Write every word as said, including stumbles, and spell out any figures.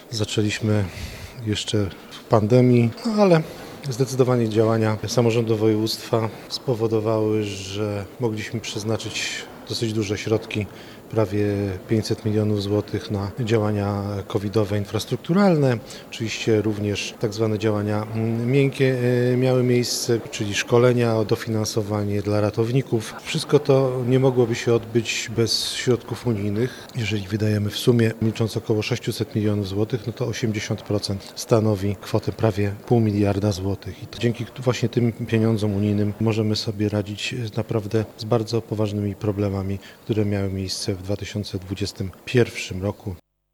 Zaczęliśmy jeszcze w pandemii, no ale zdecydowanie działania samorządu województwa spowodowały, że mogliśmy przeznaczyć dosyć duże środki, prawie pięćset milionów złotych na działania covidowe infrastrukturalne. Oczywiście również tak zwane działania miękkie miały miejsce, czyli szkolenia, dofinansowanie dla ratowników. Wszystko to nie mogłoby się odbyć bez środków unijnych. Jeżeli wydajemy w sumie, licząc około sześćset milionów złotych, no to osiemdziesiąt procent stanowi kwotę prawie pół miliarda złotych. I to dzięki właśnie tym pieniądzom unijnym możemy sobie radzić naprawdę z bardzo poważnymi problemami, które miały miejsce w dwa tysiące dwudziestym pierwszym roku.